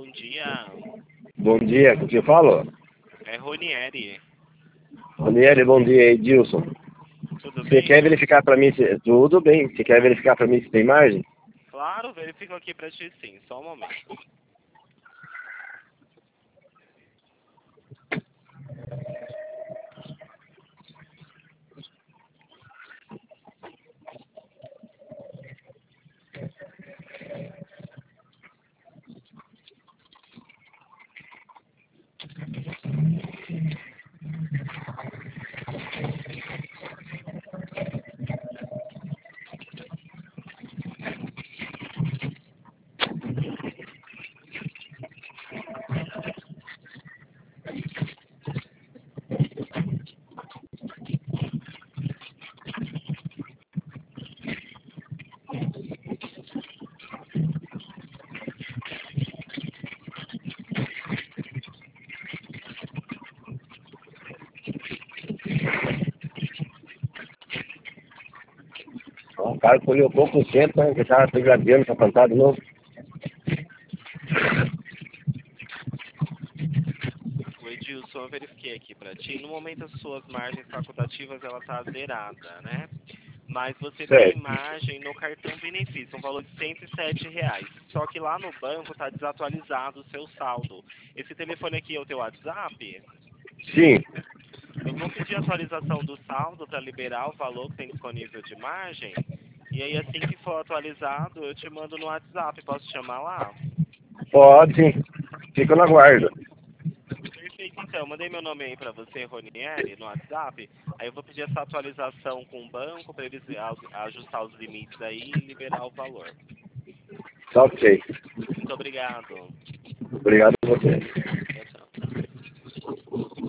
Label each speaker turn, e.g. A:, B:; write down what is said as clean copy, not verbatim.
A: dia.
B: Bom dia, com quem eu falo?
A: É Ronieri.
B: Ranieri, bom dia, Edilson.
A: Tudo
B: Você
A: bem?
B: quer verificar para mim se... Tudo bem. Você quer verificar para mim se tem margem?
A: Claro, verifico aqui pra ti sim. Só um momento.
B: O cara colheu pouco tempo, né? Que estava degradando para plantar de novo.
A: O Edilson, eu verifiquei aqui pra ti. No momento, as suas margens facultativas, ela tá zerada, né? Mas você tem
B: Certo.
A: margem no cartão benefício, um valor de R$ 107. Só que lá no banco tá desatualizado o seu saldo. Esse telefone aqui é o teu WhatsApp?
B: Sim.
A: Eu vou pedir a atualização do saldo para liberar o valor que tem disponível de margem. E aí, assim que for atualizado, eu te mando no WhatsApp. Posso te chamar lá?
B: Pode sim. Fica no aguardo.
A: Perfeito, então. Mandei meu nome aí para você, Ronieri, no WhatsApp. Aí eu vou pedir essa atualização com o banco para eles ajustar os limites aí e liberar o valor.
B: Tá ok.
A: Muito obrigado.
B: Obrigado a você.